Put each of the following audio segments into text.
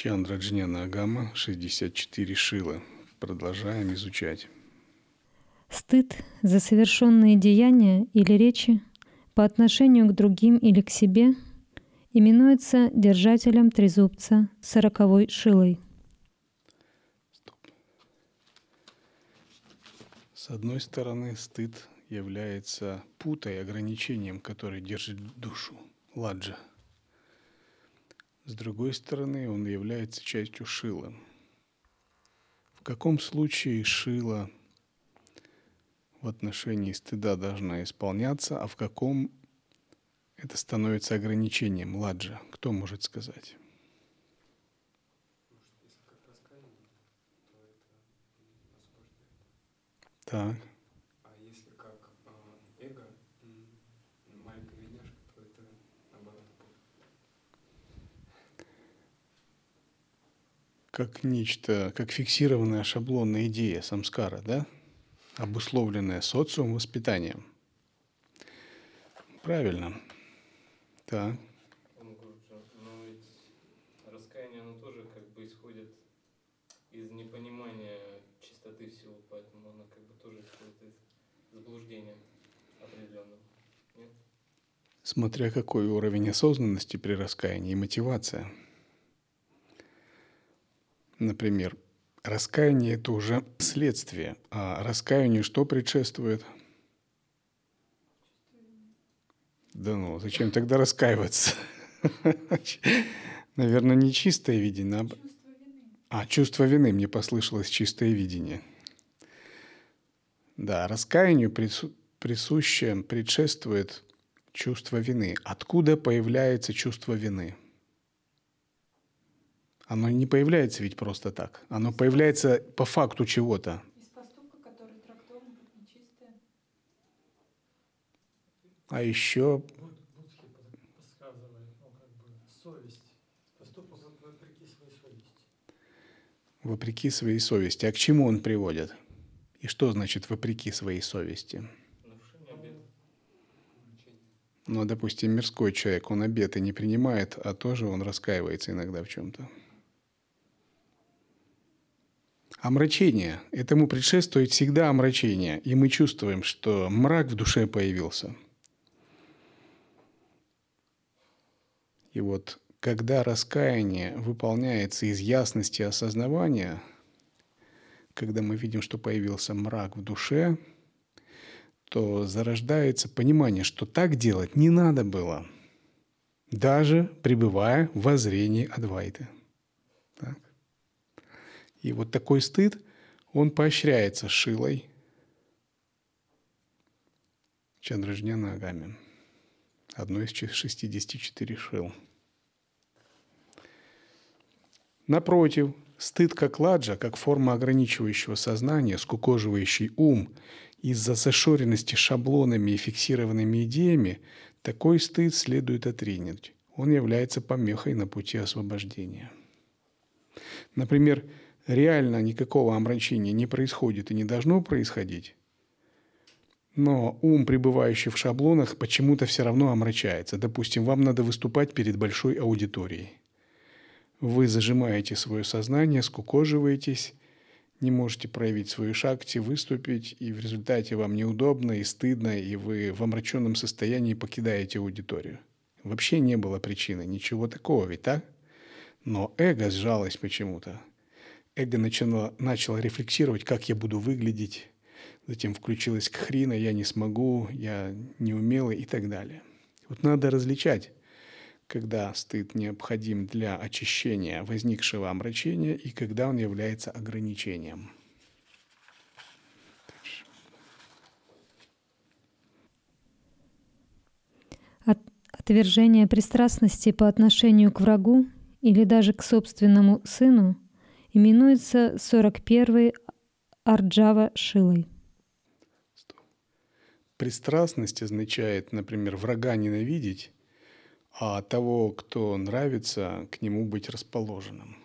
Чандра-джняна агама, 64 шилы. Продолжаем изучать. Стыд за совершенные деяния или речи по отношению к другим или к себе именуется держателем трезубца 40-й шилой. С одной стороны, стыд является путой, ограничением, которое держит душу, ладжа. С другой стороны, он является частью шилы. В каком случае шила в отношении стыда должна исполняться, а в каком это становится ограничением, ладжа? Кто может сказать? Так. А если как эго, маленькая видяшка, то это наоборот. Как нечто, как фиксированная шаблонная идея самскара, да? Обусловленная социумом, воспитанием. Правильно. Так. Но ведь раскаяние, оно тоже как бы исходит из непонимания чистоты всего, поэтому оно как бы тоже исходит из заблуждения определенного. Нет? Смотря какой уровень осознанности при раскаянии и мотивация. Например, раскаяние – это уже следствие, а раскаянию что предшествует? Да ну, зачем тогда раскаиваться? Наверное, не чистое видение. Чувство вины. Мне послышалось чистое видение. Да, раскаянию присуще, предшествует чувство вины. Откуда появляется чувство вины? Оно не появляется ведь просто так. Оно появляется по факту чего-то. Из поступка, который трактован как нечистое. А еще... Будхи подсказывает, совесть. Поступок вопреки своей совести. Вопреки своей совести. А к чему он приводит? И что значит вопреки своей совести? Нарушение обета. Ну, допустим, мирской человек, он обеты не принимает, а тоже он раскаивается иногда в чем-то. Омрачение. Этому предшествует всегда омрачение. И мы чувствуем, что мрак в душе появился. И вот когда раскаяние выполняется из ясности осознавания, когда мы видим, что появился мрак в душе, то зарождается понимание, что так делать не надо было, даже пребывая в воззрении Адвайты. Так. И вот такой стыд, он поощряется шилой Чандра-джняна агами, одной из 64 шил. Напротив, стыд как ладжа, как форма ограничивающего сознания, скукоживающий ум из-за зашоренности шаблонами и фиксированными идеями, такой стыд следует отринуть. Он является помехой на пути освобождения. Например, реально никакого омрачения не происходит и не должно происходить, но ум, пребывающий в шаблонах, почему-то все равно омрачается. Допустим, вам надо выступать перед большой аудиторией. Вы зажимаете свое сознание, скукоживаетесь, не можете проявить свою шакти, выступить, и в результате вам неудобно и стыдно, и вы в омраченном состоянии покидаете аудиторию. Вообще не было причины, ничего такого, ведь так? Но эго сжалось почему-то. Эго начало рефлексировать, как я буду выглядеть. Затем включилась кхрина, я не смогу, я неумелый и так далее. Вот надо различать, когда стыд необходим для очищения возникшего омрачения и когда он является ограничением. Отвержение пристрастности по отношению к врагу или даже к собственному сыну именуется 41-й Арджава шилой. Пристрастность означает, например, врага ненавидеть, а того, кто нравится, к нему быть расположенным.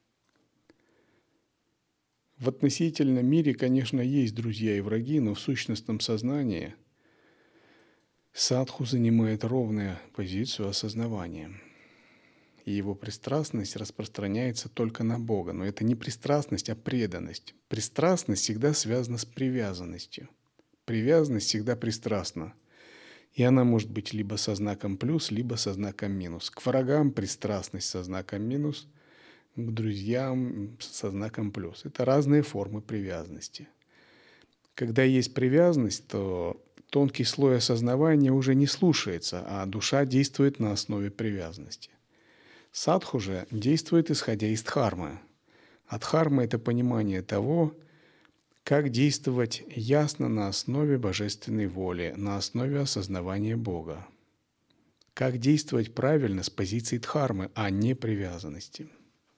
В относительном мире, конечно, есть друзья и враги, но в сущностном сознании садху занимает ровную позицию осознавания. и его пристрастность распространяется только на Бога. Но это не пристрастность, а преданность. Пристрастность всегда связана с привязанностью. Привязанность всегда пристрастна. И она может быть либо со знаком плюс, либо со знаком минус. К врагам пристрастность со знаком минус, к друзьям со знаком плюс. Это разные формы привязанности. Когда есть привязанность, то тонкий слой осознавания уже не слушается, а душа действует на основе привязанности. Садху же действует, исходя из дхармы. А дхарма – это понимание того, как действовать ясно на основе божественной воли, на основе осознавания Бога. Как действовать правильно с позиции дхармы, а не привязанности.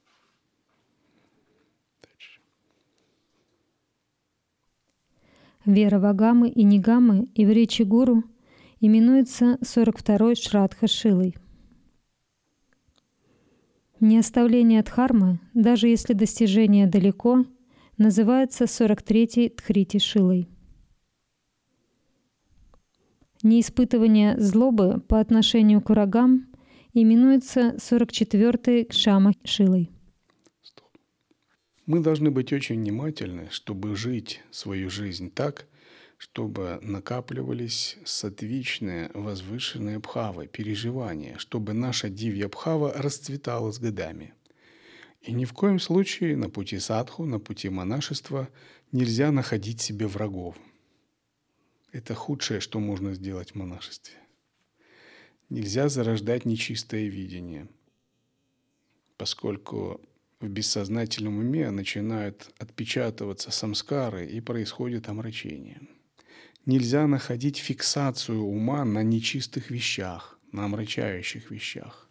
Вера в агамы и нигамы и в речи гуру именуется 42-й Шрадха Шилой. Неоставление дхармы, даже если достижение далеко, называется 43-й Тхрити Шилой. Неиспытывание злобы по отношению к врагам именуется 44-й Кшама Шилой. Мы должны быть очень внимательны, чтобы жить свою жизнь так, чтобы накапливались саттвичные, возвышенные бхавы, переживания, чтобы наша дивья бхава расцветала с годами. И ни в коем случае на пути садху, на пути монашества нельзя находить себе врагов. Это худшее, что можно сделать в монашестве. Нельзя зарождать нечистое видение, поскольку в бессознательном уме начинают отпечатываться самскары и происходит омрачение. Нельзя находить фиксацию ума на нечистых вещах, на омрачающих вещах.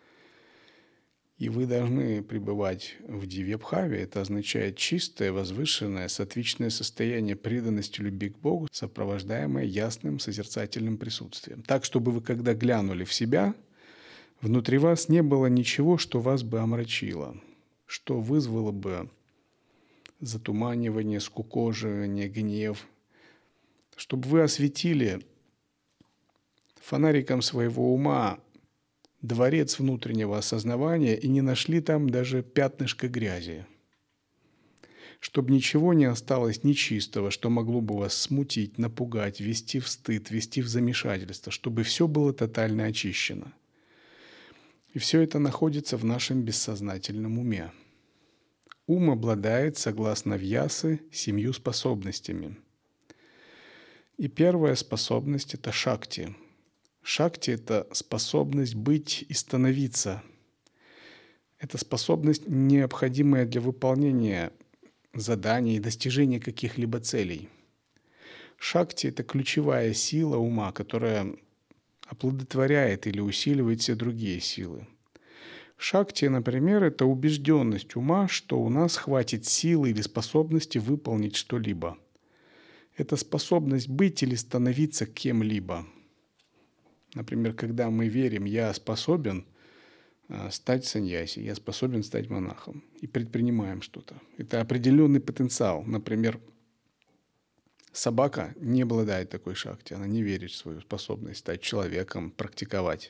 И вы должны пребывать в дивья-бхаве. Это означает чистое, возвышенное, саттвичное состояние преданности любви к Богу, сопровождаемое ясным созерцательным присутствием. Так, чтобы вы, когда глянули в себя, внутри вас не было ничего, что вас бы омрачило, что вызвало бы затуманивание, скукоживание, гнев, чтобы вы осветили фонариком своего ума дворец внутреннего осознавания и не нашли там даже пятнышко грязи, чтобы ничего не осталось нечистого, что могло бы вас смутить, напугать, ввести в стыд, ввести в замешательство, чтобы все было тотально очищено. И все это находится в нашем бессознательном уме. Ум обладает, согласно Вьясы, 7 способностями. И первая способность – это шакти. Шакти – это способность быть и становиться. Это способность, необходимая для выполнения заданий и достижения каких-либо целей. Шакти – это ключевая сила ума, которая оплодотворяет или усиливает все другие силы. Шакти, например, это убежденность ума, что у нас хватит силы или способности выполнить что-либо. Это способность быть или становиться кем-либо. Например, когда мы верим, я способен стать саньяси, я способен стать монахом, и предпринимаем что-то. Это определенный потенциал. Например, собака не обладает такой шакти, она не верит в свою способность стать человеком, практиковать.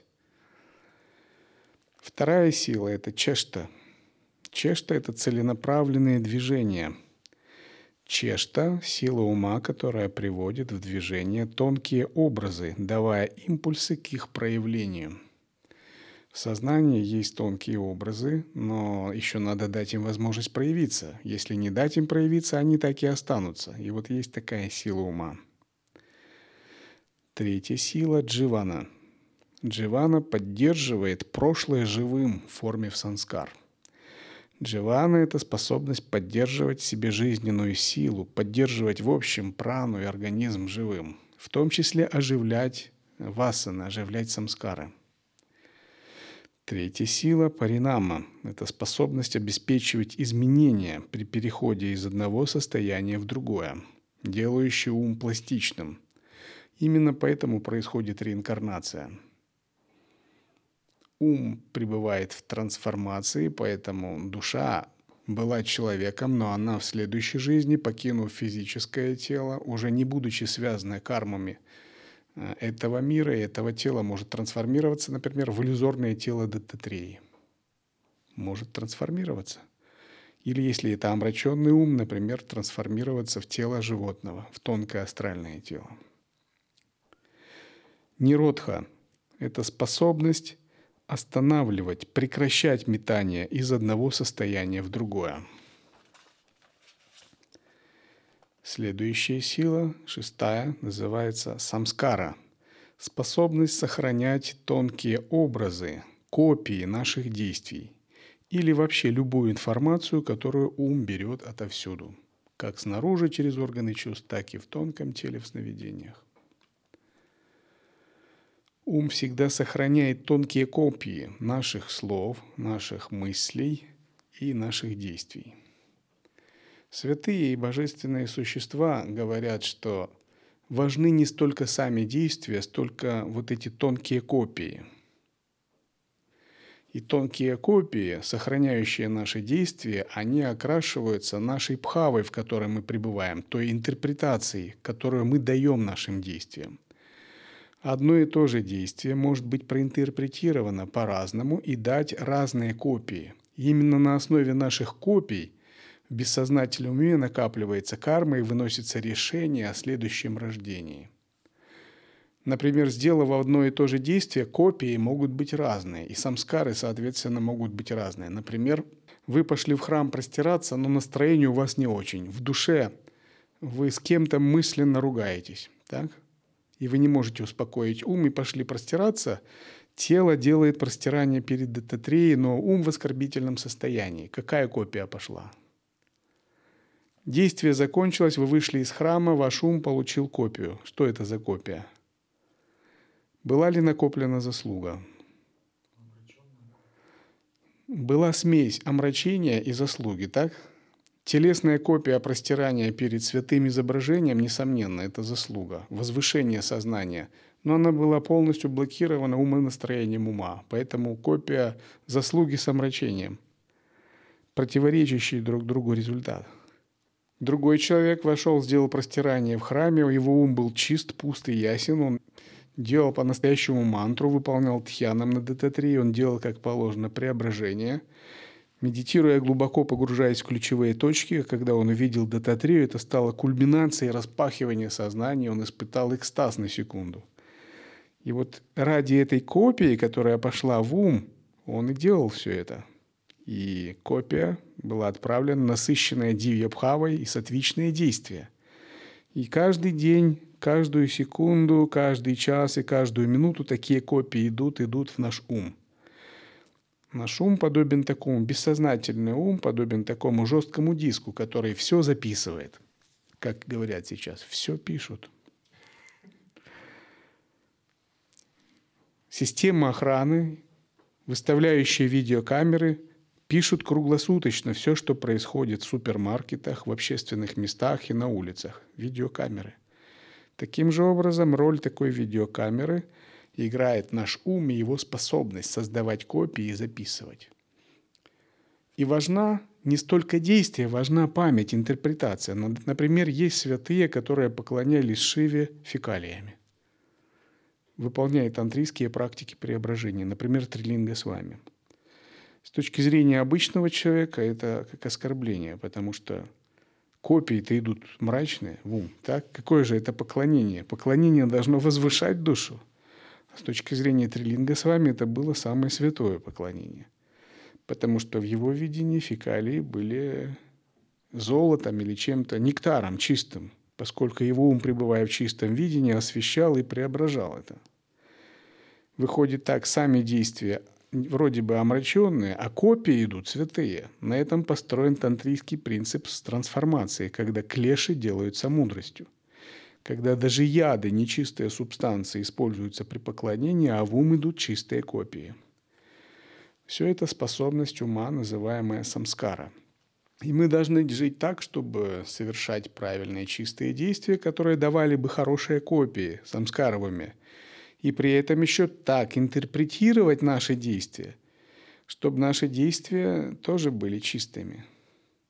Вторая сила – это чешта. Чешта – это целенаправленные движения. Чешта – сила ума, которая приводит в движение тонкие образы, давая импульсы к их проявлению. В сознании есть тонкие образы, но еще надо дать им возможность проявиться. Если не дать им проявиться, они так и останутся. И вот есть такая сила ума. Третья сила – дживана. Дживана поддерживает прошлое живым в форме санскар. Дживана – это способность поддерживать в себе жизненную силу, поддерживать в общем прану и организм живым, в том числе оживлять васаны, оживлять самскары. Третья сила – паринама – это способность обеспечивать изменения при переходе из одного состояния в другое, делающее ум пластичным. Именно поэтому происходит реинкарнация. Ум пребывает в трансформации, поэтому душа была человеком, но она в следующей жизни, покинув физическое тело, уже не будучи связанной кармами этого мира и этого тела, может трансформироваться, например, в иллюзорное тело Даттатреи. может трансформироваться. Или если это омраченный ум, например, трансформироваться в тело животного, в тонкое астральное тело. Ниродха – это способность останавливать, прекращать метание из одного состояния в другое. Следующая сила, 6-я, называется самскара. Способность сохранять тонкие образы, копии наших действий или вообще любую информацию, которую ум берет отовсюду, как снаружи через органы чувств, так и в тонком теле в сновидениях. Ум всегда сохраняет тонкие копии наших слов, наших мыслей и наших действий. Святые и божественные существа говорят, что важны не столько сами действия, столько вот эти тонкие копии. И тонкие копии, сохраняющие наши действия, они окрашиваются нашей бхавой, в которой мы пребываем, той интерпретацией, которую мы даем нашим действиям. Одно и то же действие может быть проинтерпретировано по-разному и дать разные копии. И именно на основе наших копий в бессознательном уме накапливается карма и выносится решение о следующем рождении. Например, сделав одно и то же действие, копии могут быть разные, и самскары, соответственно, могут быть разные. Например, вы пошли в храм простираться, но настроение у вас не очень. В душе вы с кем-то мысленно ругаетесь, так? И вы не можете успокоить ум, и пошли простираться. Тело делает простирание перед Даттатреей, но ум в оскорбительном состоянии. Какая копия пошла? Действие закончилось, вы вышли из храма, ваш ум получил копию. Что это за копия? Была ли накоплена заслуга? Была смесь омрачения и заслуги, так? Телесная копия простирания перед святым изображением, несомненно, это заслуга, возвышение сознания. Но она была полностью блокирована умонастроением ума. Поэтому копия заслуги с омрачением. Противоречащий друг другу результат. Другой человек вошел, сделал простирание в храме, его ум был чист, пуст и ясен, он делал по-настоящему мантру, выполнял дхьянам на Даттатрее, он делал, как положено, преображение. Медитируя, глубоко погружаясь в ключевые точки, когда он увидел Даттатрею, это стало кульминацией распахивания сознания, он испытал экстаз на секунду. И вот ради этой копии, которая пошла в ум, он и делал все это. И копия была отправлена, насыщенная дивья-бхавой и сатвичные действия. И каждый день, каждую секунду, каждый час и каждую минуту такие копии идут в наш ум. Наш ум подобен такому, бессознательный ум подобен такому жесткому диску, который все записывает. Как говорят сейчас, все пишут. Система охраны, выставляющая видеокамеры, пишут круглосуточно все, что происходит в супермаркетах, в общественных местах и на улицах. Видеокамеры. Таким же образом, роль такой видеокамеры играет наш ум и его способность создавать копии и записывать. И важна не столько действие, важна память, интерпретация. Например, есть святые, которые поклонялись Шиве фекалиями, выполняя тантрийские практики преображения, например, Трилинга Свами. С точки зрения обычного человека это как оскорбление, потому что копии-то идут мрачные в ум. Так? Какое же это поклонение? Поклонение должно возвышать душу. А с точки зрения Трилинга Свами это было самое святое поклонение. Потому что в его видении фекалии были золотом или чем-то, нектаром чистым, поскольку его ум, пребывая в чистом видении, освещал и преображал это. Выходит так, сами действия вроде бы омраченные, а копии идут святые. На этом построен тантрийский принцип с трансформацией, когда клеши делаются мудростью. Когда даже яды, нечистые субстанции, используются при поклонении, а в ум идут чистые копии. Все это способность ума, называемая самскара. И мы должны жить так, чтобы совершать правильные чистые действия, которые давали бы хорошие копии самскаровыми. И при этом еще так интерпретировать наши действия, чтобы наши действия тоже были чистыми.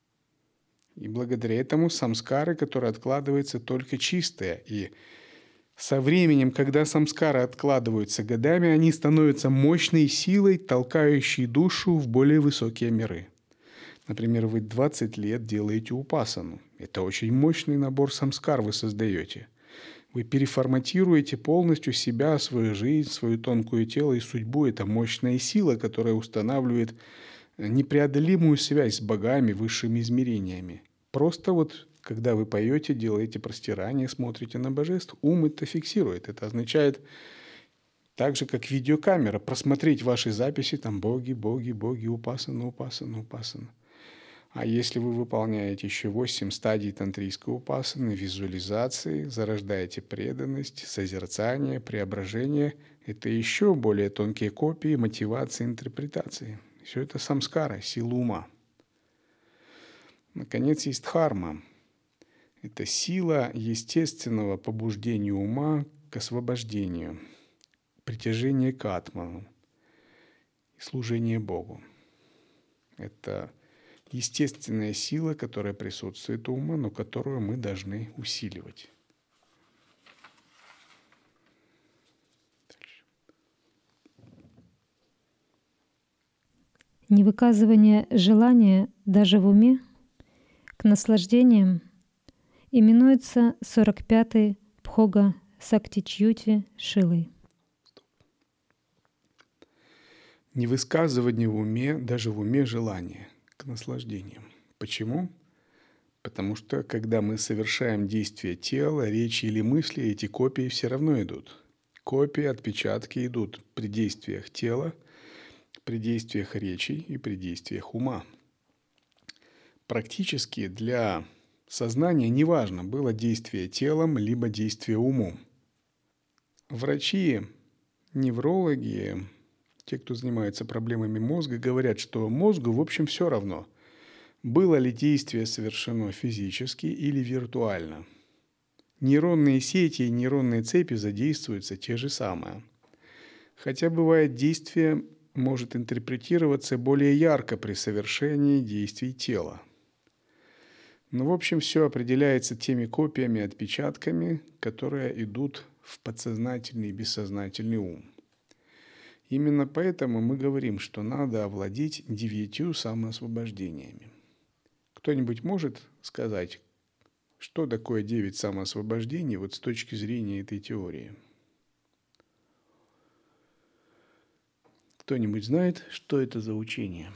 И благодаря этому самскары, которые откладываются, только чистые. И Со временем, когда самскары откладываются годами, они становятся мощной силой, толкающей душу в более высокие миры. Например, вы 20 лет делаете упасану. Это очень мощный набор самскар вы создаете. Вы переформатируете полностью себя, свою жизнь, свое тонкое тело и судьбу. Это мощная сила, которая устанавливает непреодолимую связь с богами, высшими измерениями. Просто вот, когда вы поете, делаете простирание, смотрите на божеств, ум это фиксирует. Это означает, так же, как видеокамера, просмотреть ваши записи, там боги, боги, боги, упасана, упасана, упасана. А если вы выполняете еще 8 стадий тантрийской упасаны, визуализации, зарождаете преданность, созерцание, преображение, это еще более тонкие копии, мотивации, интерпретации. Все это самскара, сила ума. Наконец, есть дхарма. Это сила естественного побуждения ума к освобождению, притяжение к атману и служение Богу. Это естественная сила, которая присутствует у ума, но которую мы должны усиливать. Невыказывание желания даже в уме к наслаждениям именуется 45-й Бхога Сактичьюти Шилой. Невысказывание в уме, даже в уме желания к наслаждениям. Почему? Потому что, когда мы совершаем действия тела, речи или мысли, эти копии все равно идут. Копии, отпечатки идут при действиях тела, при действиях речи и при действиях ума. Практически для сознания неважно, было действие телом, либо действие умом. Врачи, неврологи, те, кто занимается проблемами мозга, говорят, что мозгу, в общем, все равно, было ли действие совершено физически или виртуально. Нейронные сети и нейронные цепи задействуются те же самые. Хотя бывает, действие может интерпретироваться более ярко при совершении действий тела. Но, в общем, все определяется теми копиями, отпечатками, которые идут в подсознательный и бессознательный ум. Именно поэтому мы говорим, что надо овладеть 9 самоосвобождениями. Кто-нибудь может сказать, что такое 9 самоосвобождений вот с точки зрения этой теории? Кто-нибудь знает, что это за учение?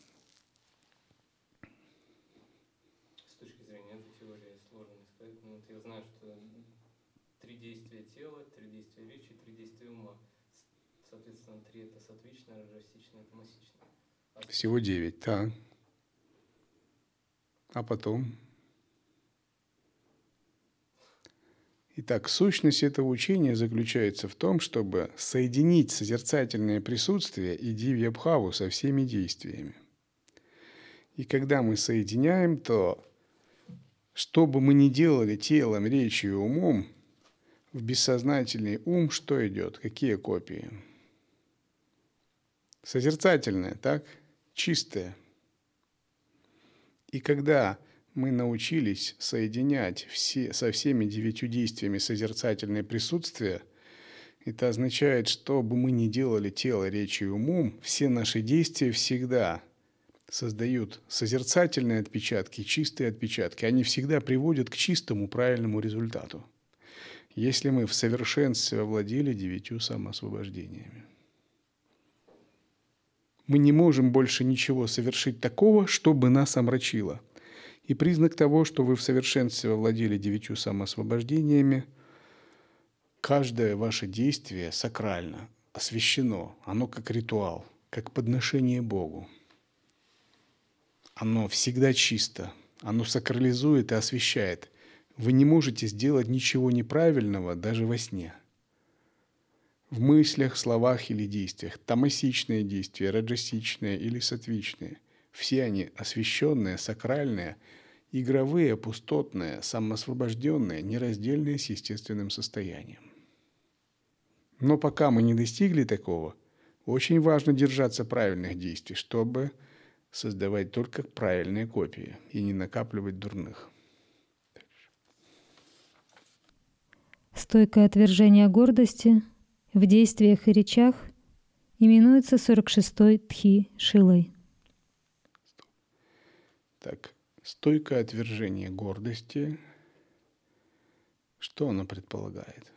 С точки зрения этой теории сложно сказать. Но вот я знаю, что 3 действия тела, 3 действия речи, 3 действия ума. Соответственно, 3 это сатвичное, раджасичное, тамасичное. Всего 9, так. А потом? Итак, сущность этого учения заключается в том, чтобы соединить созерцательное присутствие и дивья-бхаву со всеми действиями. И когда мы соединяем, то, что бы мы ни делали телом, речью и умом, в бессознательный ум что идет? Какие копии? Созерцательное, так? Чистое. И когда мы научились соединять со всеми 9 действиями созерцательное присутствие, это означает, что бы мы ни делали тело, речью и умом, все наши действия всегда создают созерцательные отпечатки, чистые отпечатки. Они всегда приводят к чистому, правильному результату, если мы в совершенстве овладели 9 самоосвобождениями. Мы не можем больше ничего совершить такого, чтобы нас омрачило. И признак того, что вы в совершенстве овладели 9 самоосвобождениями, каждое ваше действие сакрально, освящено. Оно как ритуал, как подношение Богу. Оно всегда чисто, оно сакрализует и освящает. Вы не можете сделать ничего неправильного даже во сне. В мыслях, словах или действиях, тамасичные действия, раджасичные или сатвичные, все они освященные, сакральные, игровые, пустотные, самоосвобожденные, нераздельные с естественным состоянием. Но пока мы не достигли такого, очень важно держаться правильных действий, чтобы создавать только правильные копии и не накапливать дурных. Стойкое отвержение гордости в действиях и речах именуется 46-й тхи шилой. Так, стойкое отвержение гордости. Что оно предполагает?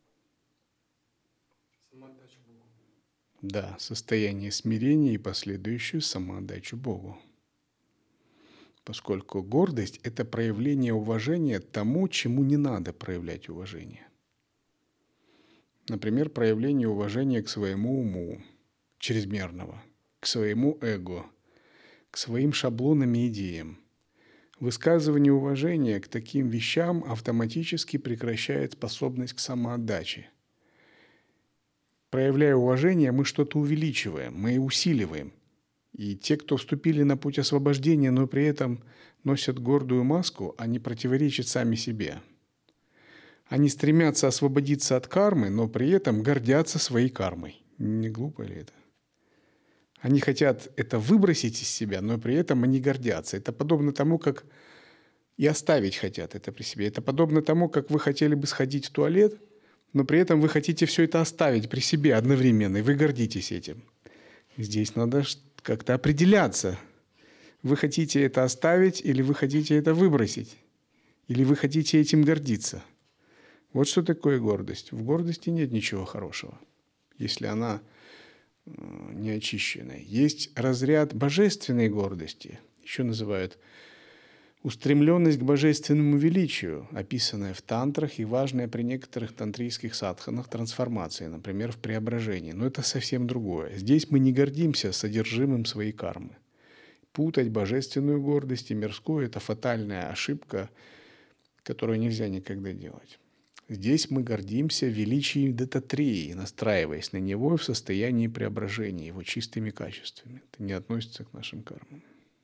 Самоотдачу Богу. Да, состояние смирения и последующую самоотдачу Богу. Поскольку гордость – это проявление уважения тому, чему не надо проявлять уважение. Например, проявление уважения к своему уму, чрезмерного, к своему эго, к своим шаблонам и идеям. Высказывание уважения к таким вещам автоматически прекращает способность к самоотдаче. Проявляя уважение, мы что-то увеличиваем, мы усиливаем. И те, кто вступили на путь освобождения, но при этом носят гордую маску, они противоречат сами себе. Они стремятся освободиться от кармы, но при этом гордятся своей кармой. Не глупо ли это? Они хотят это выбросить из себя, но при этом они гордятся. Это подобно тому, как и оставить хотят это при себе. Это подобно тому, как вы хотели бы сходить в туалет, но при этом вы хотите все это оставить при себе одновременно, и вы гордитесь этим. Здесь надо как-то определяться. Вы хотите это оставить, или вы хотите это выбросить? Или вы хотите этим гордиться? Вот что такое гордость. В гордости нет ничего хорошего, если она не очищенная. Есть разряд божественной гордости, еще называют устремленность к божественному величию, описанная в тантрах и важная при некоторых тантрийских садханах трансформация, например, в преображении. Но это совсем другое. Здесь мы не гордимся содержимым своей кармы. Путать божественную гордость и мирскую – это фатальная ошибка, которую нельзя никогда делать. Здесь мы гордимся величием Даттатреи, настраиваясь на него в состоянии преображения, его чистыми качествами. Это не относится к нашим кармам.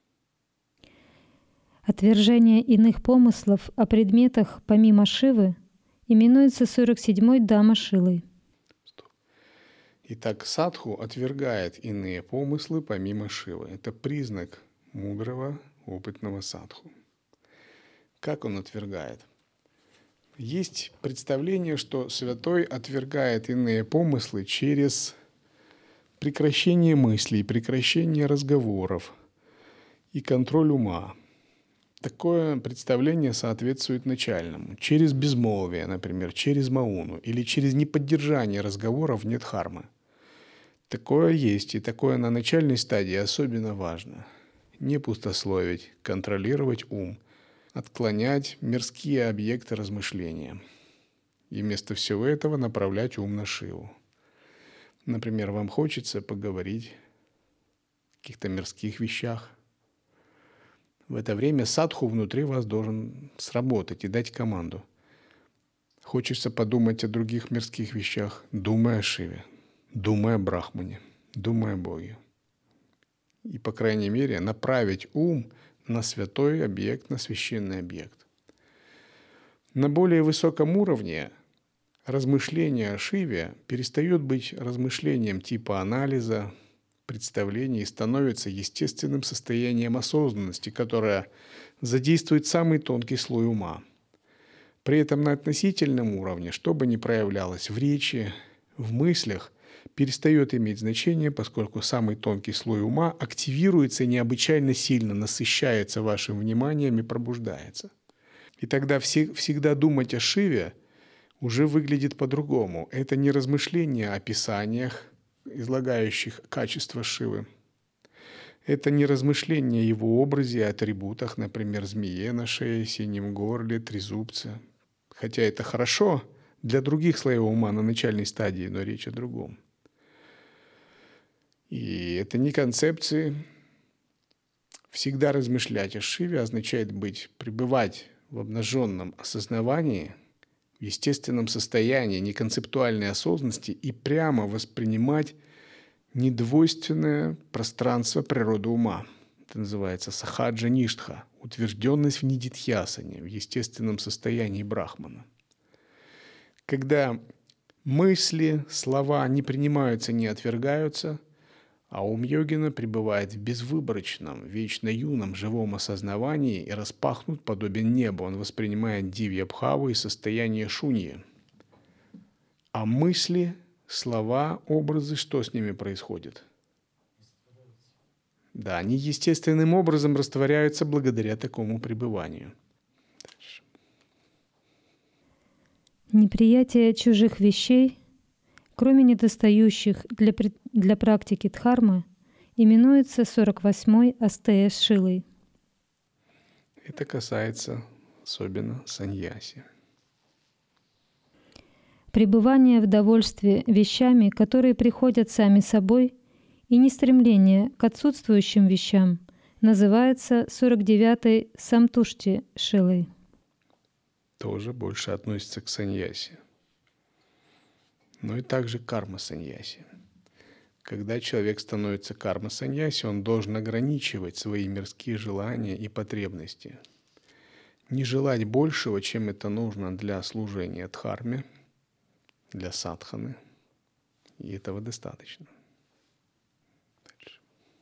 Отвержение иных помыслов о предметах помимо Шивы именуется 47-й Дhamma Шилой. Итак, садху отвергает иные помыслы помимо Шивы. Это признак мудрого, опытного садху. Как он отвергает? Есть представление, что святой отвергает иные помыслы через прекращение мыслей, прекращение разговоров и контроль ума. Такое представление соответствует начальному. Через безмолвие, например, через мауну или через неподдержание разговоров нет дхармы. Такое есть, и такое на начальной стадии особенно важно. Не пустословить, контролировать ум, отклонять мирские объекты размышления. И вместо всего этого направлять ум на Шиву. Например, вам хочется поговорить о каких-то мирских вещах. В это время садху внутри вас должен сработать и дать команду. Хочется подумать о других мирских вещах, думай о Шиве, думай о Брахмане, думай о Боге. И, по крайней мере, направить ум на святой объект, на священный объект. На более высоком уровне размышление о Шиве перестает быть размышлением типа анализа, представления и становится естественным состоянием осознанности, которое задействует самый тонкий слой ума. При этом на относительном уровне, что бы ни проявлялось в речи, в мыслях, перестает иметь значение, поскольку самый тонкий слой ума активируется и необычайно сильно насыщается вашим вниманием и пробуждается. И тогда всегда думать о Шиве уже выглядит по-другому. Это не размышления о писаниях, излагающих качества Шивы. Это не размышления о его образе и атрибутах, например, змее на шее, синем горле, трезубце. Хотя это хорошо для других слоев ума на начальной стадии, но речь о другом. И это не концепции. Всегда размышлять о Шиве означает пребывать в обнаженном осознавании, в естественном состоянии неконцептуальной осознанности и прямо воспринимать недвойственное пространство природы ума. Это называется сахаджа ништха, утвержденность в нидитхьясане, в естественном состоянии брахмана. Когда мысли, слова не принимаются, не отвергаются, а ум йогина пребывает в безвыборочном, вечно юном, живом осознавании и распахнут подобен небу. Он воспринимает дивья бхаву и состояние шуньи. А мысли, слова, образы, что с ними происходит? Да, они естественным образом растворяются благодаря такому пребыванию. Дальше. Неприятие чужих вещей, кроме недостающих для практики дхармы, именуется 48-й астея шилой. Это касается особенно саньяси. Пребывание в довольстве вещами, которые приходят сами собой, и не стремление к отсутствующим вещам, называется 49-й самтушти шилой. Тоже больше относится к саньяси. Но и также карма саньяси. Когда человек становится карма саньяси, он должен ограничивать свои мирские желания и потребности. Не желать большего, чем это нужно для служения дхарме, для садханы. И этого достаточно. Дальше.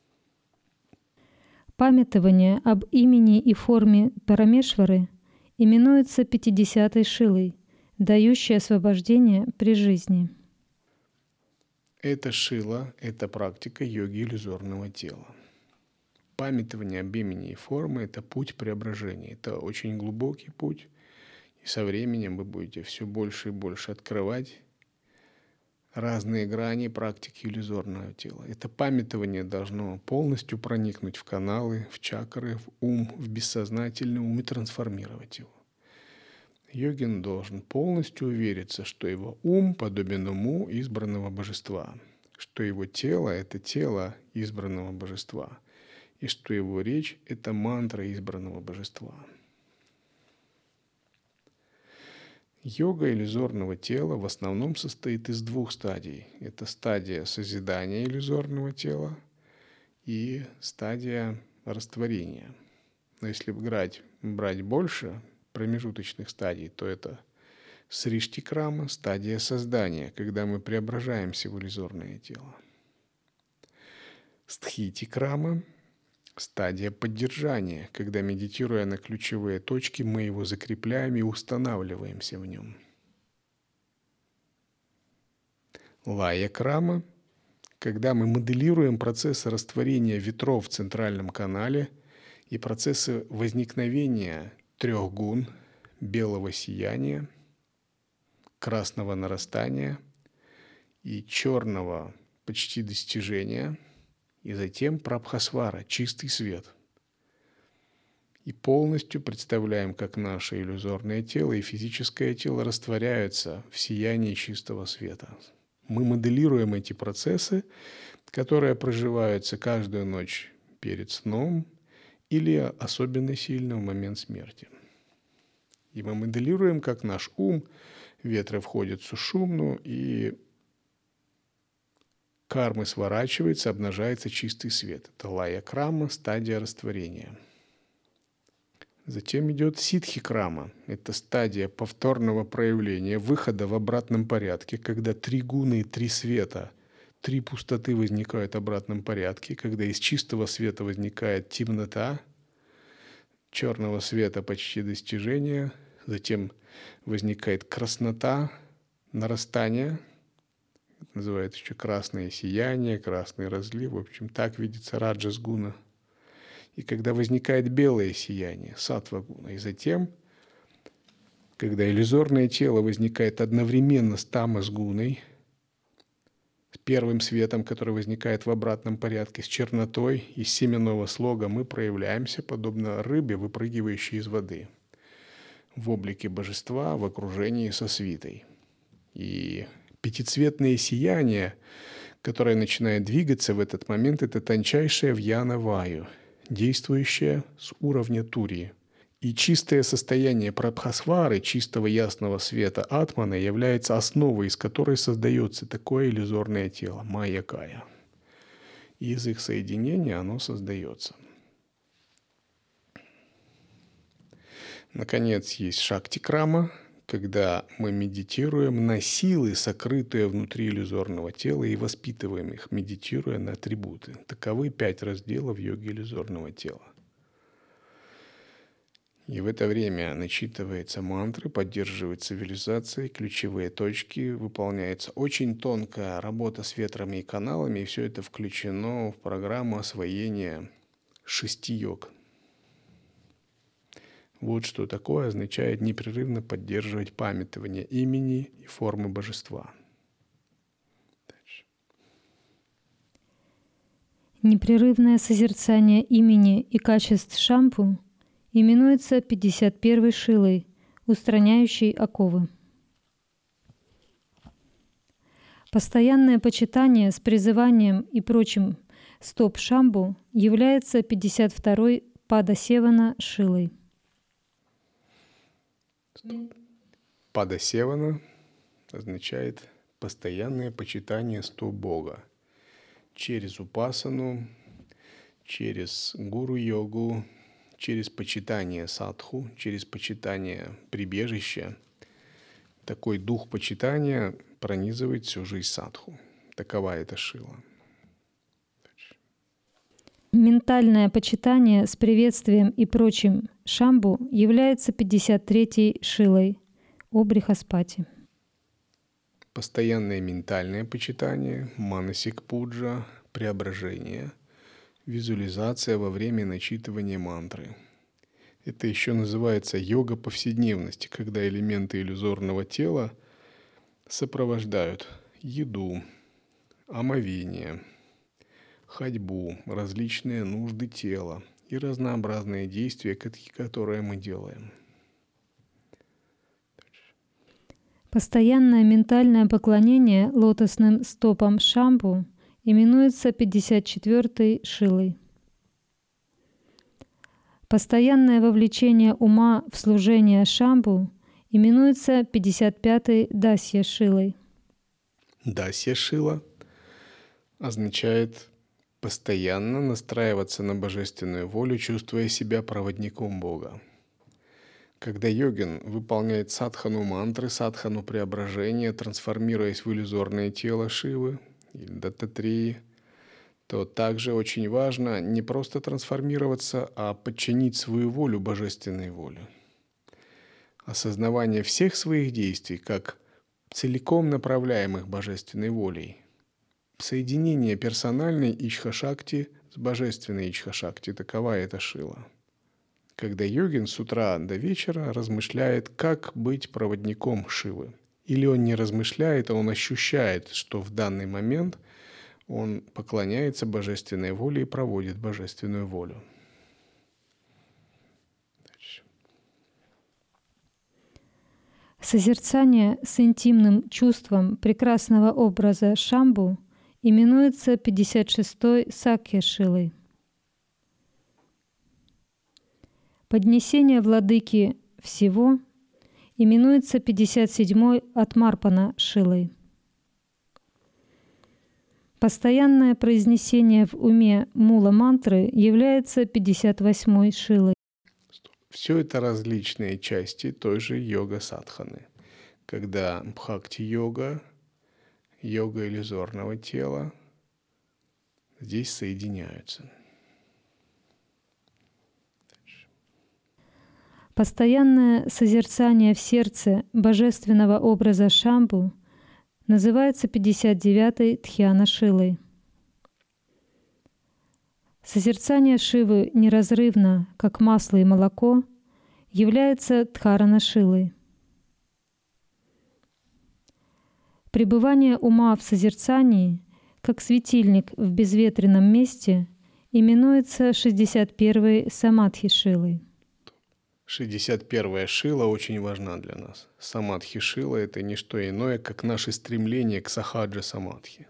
Памятование об имени и форме Парамешвары именуется 50-й шилой, дающей освобождение при жизни. Это шила, это практика йоги иллюзорного тела. Памятование об имени и форме – это путь преображения. Это очень глубокий путь. И со временем вы будете все больше и больше открывать разные грани практики иллюзорного тела. Это памятование должно полностью проникнуть в каналы, в чакры, в ум, в бессознательный ум и трансформировать его. Йогин должен полностью увериться, что его ум подобен уму избранного божества, что его тело – это тело избранного божества, и что его речь – это мантра избранного божества. Йога иллюзорного тела в основном состоит из двух стадий. Это стадия созидания иллюзорного тела и стадия растворения. Но если брать больше промежуточных стадий, то это сриштикрама, стадия создания, когда мы преображаемся в иллюзорное тело. Стхитикрама, стадия поддержания, когда, медитируя на ключевые точки, мы его закрепляем и устанавливаемся в нем. Лая-крама, когда мы моделируем процессы растворения ветров в центральном канале и процессы возникновения 3 гун: белого сияния, красного нарастания и черного почти достижения, и затем прабхасвара, чистый свет. И полностью представляем, как наше иллюзорное тело и физическое тело растворяются в сиянии чистого света. Мы моделируем эти процессы, которые проживаются каждую ночь перед сном или особенно сильно в момент смерти. И мы моделируем, как наш ум, ветры входят в сушумну, и кармы сворачивается, обнажается чистый свет. Это лая-крама, стадия растворения. Затем идет ситхи-крама. Это стадия повторного проявления, выхода в обратном порядке, когда 3 гуны и 3 света, 3 пустоты возникают в обратном порядке, когда из чистого света возникает темнота, черного света почти достижение, затем возникает краснота, нарастание, это называется еще красное сияние, красный разлив, в общем, так видится раджас-гуна. И когда возникает белое сияние, саттва-гуна, и затем, когда иллюзорное тело возникает одновременно с тамас-гуной, с первым светом, который возникает в обратном порядке, с чернотой, из семенного слога, мы проявляемся, подобно рыбе, выпрыгивающей из воды, в облике божества, в окружении со свитой. И пятицветное сияние, которое начинает двигаться в этот момент, это тончайшая вьяна-ваю, действующая с уровня турии. И чистое состояние прабхасвары, чистого ясного света атмана, является основой, из которой создается такое иллюзорное тело, майя-кая. И из их соединения оно создается. Наконец, есть шакти-крама, когда мы медитируем на силы, сокрытые внутри иллюзорного тела, и воспитываем их, медитируя на атрибуты. Таковы 5 разделов йоги иллюзорного тела. И в это время начитывается мантры, поддерживается визуализация, ключевые точки, выполняется очень тонкая работа с ветрами и каналами, и все это включено в программу освоения 6 йог. Вот что такое означает непрерывно поддерживать памятование имени и формы божества. Дальше. Непрерывное созерцание имени и качеств Шамбху именуется 51-й шилой, устраняющей оковы. Постоянное почитание с призыванием и прочим стоп Шамбху является 52-й Падасевана шилой. Падасевана означает постоянное почитание стоп Бога через упасану, через гуру-йогу, через почитание садху, через почитание прибежища. Такой дух почитания пронизывает всю жизнь садху. Такова эта шила. Ментальное почитание с приветствием и прочим Шамбху является 53-й шилой о Брихаспати. Постоянное ментальное почитание, манасик пуджа, преображение, визуализация во время начитывания мантры. Это еще называется йога повседневности, когда элементы иллюзорного тела сопровождают еду, омовение, ходьбу, различные нужды тела и разнообразные действия, которые мы делаем. Постоянное ментальное поклонение лотосным стопам Шамбху именуется 54-й шилой. Постоянное вовлечение ума в служение Шамбху именуется 55-й Дасья шилой. Дасья шила означает постоянно настраиваться на божественную волю, чувствуя себя проводником Бога. Когда йогин выполняет садхану мантры, садхану преображения, трансформируясь в иллюзорное тело Шивы или Даттатрии, то также очень важно не просто трансформироваться, а подчинить свою волю божественной воле. Осознавание всех своих действий как целиком направляемых божественной волей. Соединение персональной ичха-шакти с божественной ичха-шакти – такова эта шила. Когда йогин с утра до вечера размышляет, как быть проводником Шивы. Или он не размышляет, а он ощущает, что в данный момент он поклоняется божественной воле и проводит божественную волю. Дальше. Созерцание с интимным чувством прекрасного образа Шамбху именуется 56-й Сакья шилой. Поднесение владыки всего именуется 57-й Атмарпана шилой. Постоянное произнесение в уме мула-мантры является 58-й шилой. Все это различные части той же йога-садханы, когда бхакти-йога, йога иллюзорного тела здесь соединяются. Постоянное созерцание в сердце божественного образа Шамбху называется 59-й Дхьяна шилой. Созерцание Шивы неразрывно, как масло и молоко, является Дхарана шилой. Пребывание ума в созерцании, как светильник в безветренном месте, именуется 61-й Самадхи шилой. 61-я шила очень важна для нас. Самадхи шила – это не что иное, как наше стремление к сахаджа самадхи.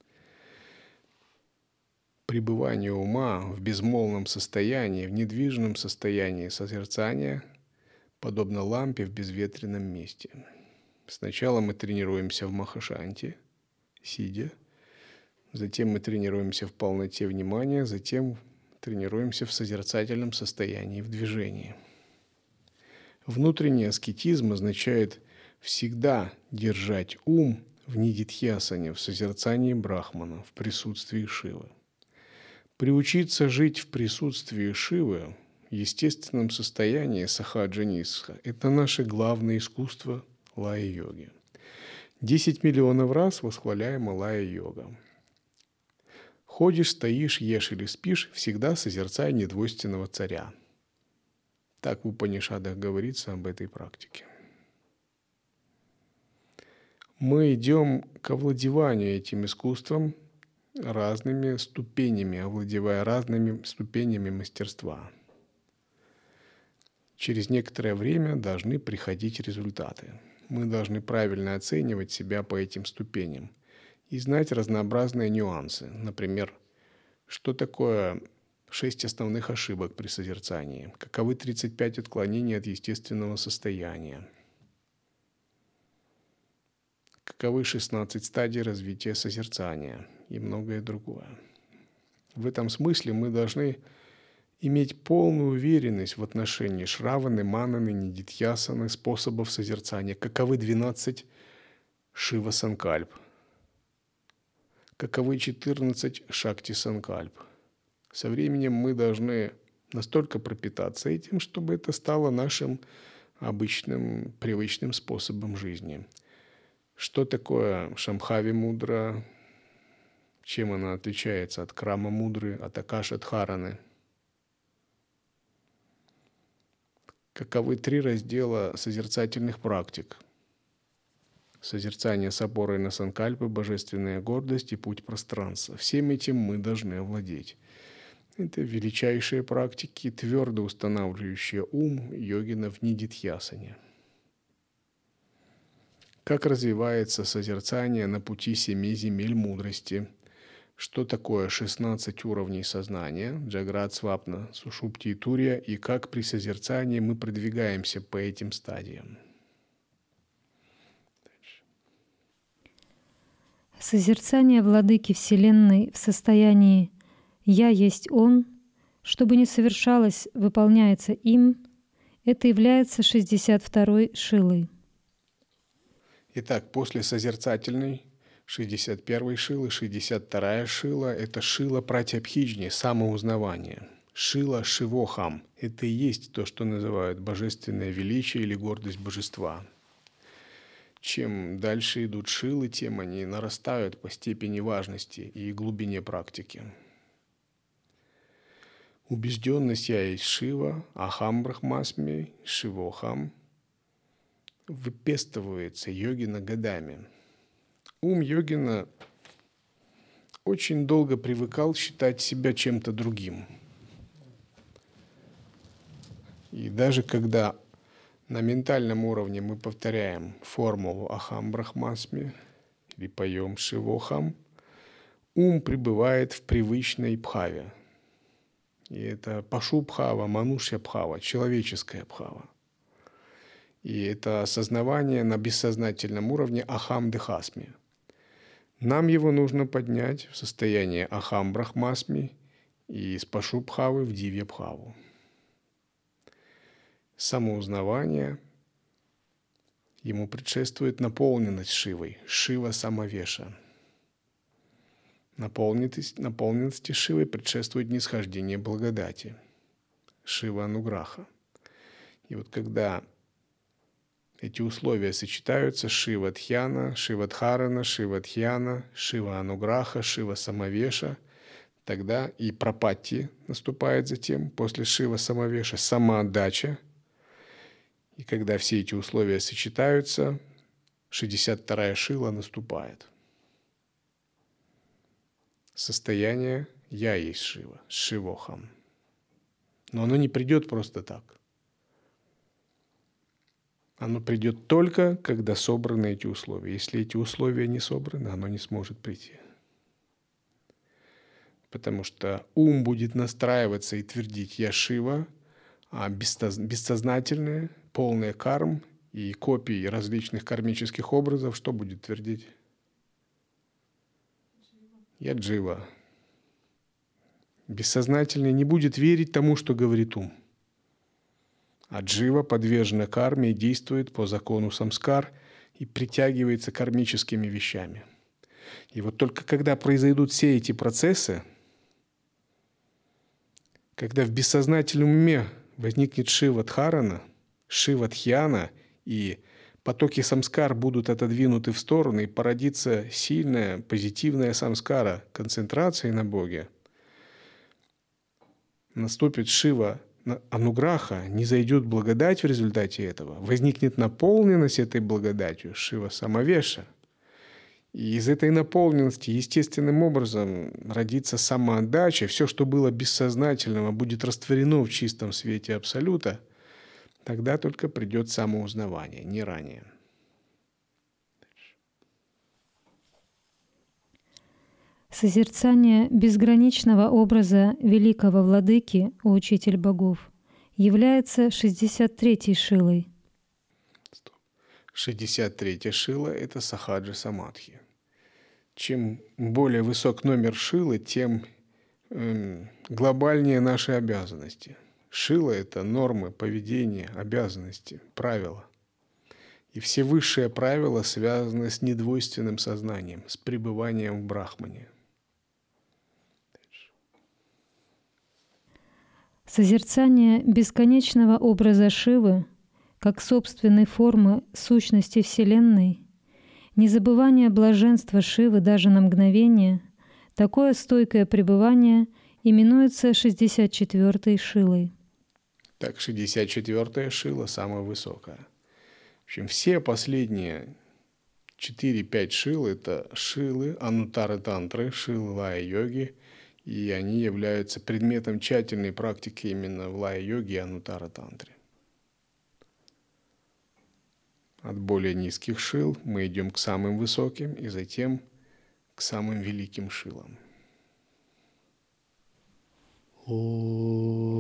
Пребывание ума в безмолвном состоянии, в недвижном состоянии созерцания, подобно лампе в безветренном месте. Сначала мы тренируемся в махашанти, сидя, затем мы тренируемся в полноте внимания, затем тренируемся в созерцательном состоянии, в движении. Внутренний аскетизм означает всегда держать ум в нидидхьясане, в созерцании Брахмана, в присутствии Шивы. Приучиться жить в присутствии Шивы естественном состоянии сахаджа-нисха – это наше главное искусство лая-йоги. 10 миллионов раз восхваляема лая-йога. Ходишь, стоишь, ешь или спишь, всегда созерцай недвойственного царя. Так в Упанишадах говорится об этой практике. Мы идем к овладеванию этим искусством разными ступенями, овладевая разными ступенями мастерства. Через некоторое время должны приходить результаты. Мы должны правильно оценивать себя по этим ступеням и знать разнообразные нюансы. Например, что такое 6 основных ошибок при созерцании, каковы 35 отклонений от естественного состояния, каковы 16 стадий развития созерцания и многое другое. В этом смысле мы должны иметь полную уверенность в отношении шраваны, мананы, нидитьясаны, способов созерцания, каковы 12 шива-санкальп, каковы 14 шакти-санкальп. Со временем мы должны настолько пропитаться этим, чтобы это стало нашим обычным, привычным способом жизни. Что такое Шамбхави-мудра? Чем она отличается от Крама-мудры, от Акаша-дхараны? Каковы 3 раздела созерцательных практик? Созерцание с опорой на санкальпы, божественная гордость и путь пространства. Всем этим мы должны овладеть. Это величайшие практики, твердо устанавливающие ум йогина в нидитьясане. Как развивается созерцание на пути 7 земель мудрости? Что такое 16 уровней сознания, джаграт, свапна, сушупти и турья, и как при созерцании мы продвигаемся по этим стадиям? Созерцание владыки Вселенной в состоянии «Я есть Он», чтобы не совершалось, выполняется им, это является 62-й шилой. Итак, после созерцательной 61-й шилы, 62-я шила – это шила пратябхиджни, самоузнавание. Шила шивохам – это и есть то, что называют божественное величие или гордость божества. Чем дальше идут шилы, тем они нарастают по степени важности и глубине практики. Убежденность «Я есть Шива», «Ахам Брахмасми», «Шивохам» выпестывается йогина годами. Ум йогина очень долго привыкал считать себя чем-то другим. И даже когда на ментальном уровне мы повторяем формулу «Ахам Брахмасми» или поем «Шивохам», ум пребывает в привычной бхаве. И это пашу-бхава, манушья-бхава, человеческая бхава. И это осознавание на бессознательном уровне ахам-дехасми. Нам его нужно поднять в состояние ахам-брахмасми и из пашу-бхавы в дивья-бхаву. Самоузнавание, ему предшествует наполненность Шивой, Шива-самавеша. Наполненности Шивой предшествует нисхождение благодати, Шива-ануграха. И вот когда эти условия сочетаются: Шива-дхьяна, Шива-дхарана, Шива-дхьяна, Шива-ануграха, Шива-самавеша, тогда и прапатти наступает затем, после Шива-самавеша, самоотдача. И когда все эти условия сочетаются, 62-я шила наступает. Состояние «Я есть Шива», Шивохам. Но оно не придет просто так. Оно придет только, когда собраны эти условия. Если эти условия не собраны, оно не сможет прийти. Потому что ум будет настраиваться и твердить «Я Шива», а бессознательное, полное карм и копии различных кармических образов что будет твердить? «Я Джива». Бессознательное не будет верить тому, что говорит ум. А джива подвержена карме и действует по закону самскар и притягивается кармическими вещами. И вот только когда произойдут все эти процессы, Когда в бессознательном уме возникнет Шива Дхарана, Шива Дхьяна, и потоки самскар будут отодвинуты в сторону, и породится сильная позитивная самскара концентрации на Боге, наступит Шива Ануграха, не зайдет благодать в результате этого, возникнет наполненность этой благодатью, Шива Самавеша. И из этой наполненности естественным образом родится самоотдача, все, что было бессознательного, будет растворено в чистом свете Абсолюта, тогда только придет самоузнавание, не ранее. Созерцание безграничного образа великого владыки, учитель богов, является 63-й шилой. 63-я шила – это сахаджа самадхи. Чем более высок номер шилы, тем глобальнее наши обязанности. Шила – это нормы, поведения, обязанности, правила. И все высшие правила связаны с недвойственным сознанием, с пребыванием в Брахмане. Созерцание бесконечного образа Шивы как собственной формы сущности Вселенной, незабывание блаженства Шивы даже на мгновение, такое стойкое пребывание именуется 64-й шилой. Так, 64-я шила самая высокая. В общем, все последние 4-5 шил – это шилы Анутара Тантры, шилы Лая-йоги, и они являются предметом тщательной практики именно в Лая-йоге и Анутара Тантре. От более низких шил мы идем к самым высоким и затем к самым великим шилам. О